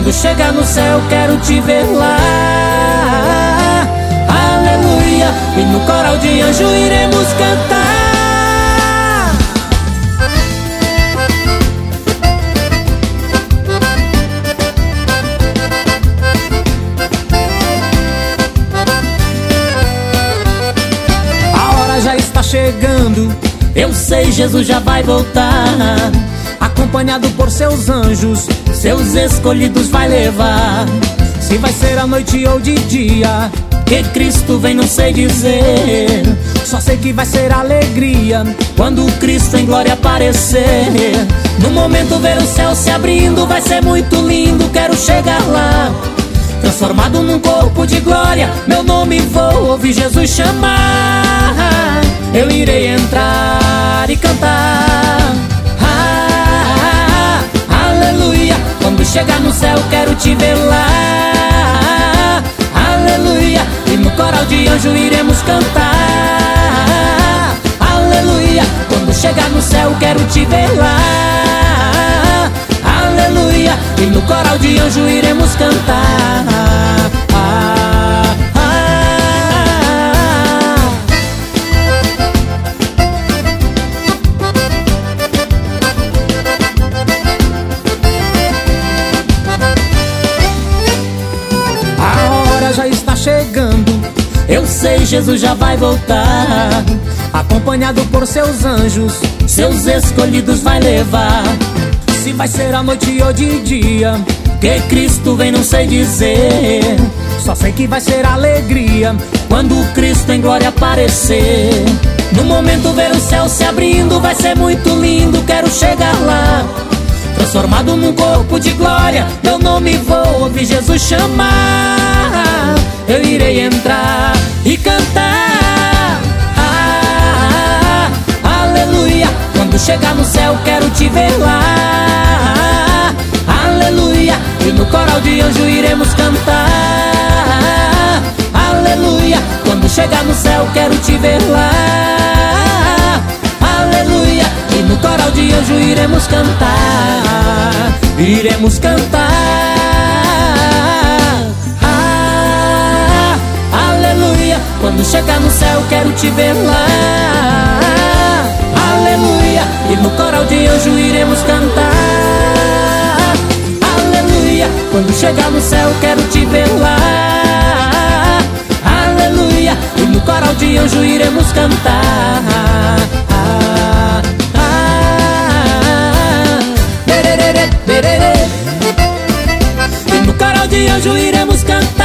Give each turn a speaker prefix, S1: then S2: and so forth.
S1: Quando chegar no céu quero te ver lá. Aleluia. E no coral de anjo iremos cantar. Já está chegando, eu sei, Jesus já vai voltar, acompanhado por seus anjos, seus escolhidos vai levar. Se vai ser à noite ou de dia, que Cristo vem não sei dizer. Só sei que vai ser alegria quando Cristo em glória aparecer. No momento ver o céu se abrindo, vai ser muito lindo, quero chegar lá. Transformado num corpo de glória, meu nome vou ouvir Jesus chamar. Eu irei entrar e cantar. Aleluia. Quando chegar no céu quero te ver lá. Aleluia. E no coral de anjo iremos cantar. Aleluia. Quando chegar no céu quero te ver lá. Aleluia. E no coral de anjo iremos cantar. Já está chegando, eu sei, Jesus já vai voltar, acompanhado por seus anjos, seus escolhidos vai levar. Se vai ser à noite ou de dia, que Cristo vem não sei dizer. Só sei que vai ser alegria quando Cristo em glória aparecer. No momento ver o céu se abrindo, vai ser muito lindo, quero chegar lá. Transformado num corpo de glória, meu nome vou ouvir Jesus chamar. Eu irei entrar e cantar. Aleluia. Quando chegar no céu quero te ver lá. Aleluia. E no coral de anjo iremos cantar. Aleluia. Quando chegar no céu quero te ver lá. Aleluia. E no coral de anjo iremos cantar. Iremos cantar. Aleluia. Quando chegar no céu quero te ver lá. Aleluia. E no coral de anjo iremos cantar. Aleluia. Quando chegar no céu quero te ver lá. Aleluia. E no coral de anjo iremos cantar. E no coral de anjo iremos cantar.